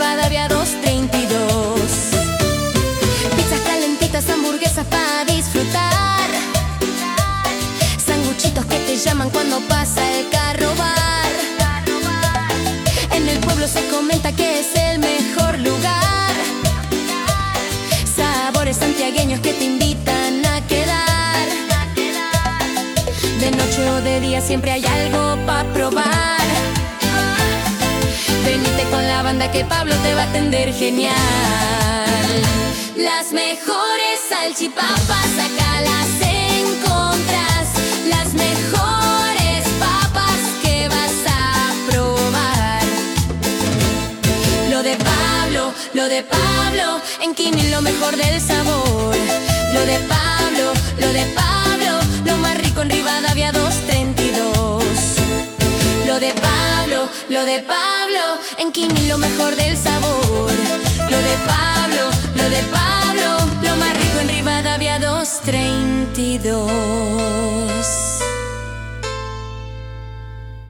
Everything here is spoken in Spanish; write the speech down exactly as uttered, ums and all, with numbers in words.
Rivadavia doscientos treinta y dos. Pizzas calentitas, hamburguesas para disfrutar, sanguchitos que te llaman cuando pasa el carro bar. En el pueblo se comenta que es el mejor lugar, sabores santiagueños que te invitan a quedar. De noche o de día siempre hay algo pa' probar. Venite con la banda que Pablo te va a atender genial. Las mejores salchipapas acá las encontrás, las mejores papas que vas a probar. Lo de Pablo, lo de Pablo, en Quini lo mejor del sabor. Lo de Pablo, lo de Pablo, lo más rico en Rivadavia doscientos treinta y dos. Lo de Pablo, lo de Pablo, en Quini lo mejor del sabor. Lo de Pablo, lo de Pablo, lo más rico en Rivadavia doscientos treinta y dos.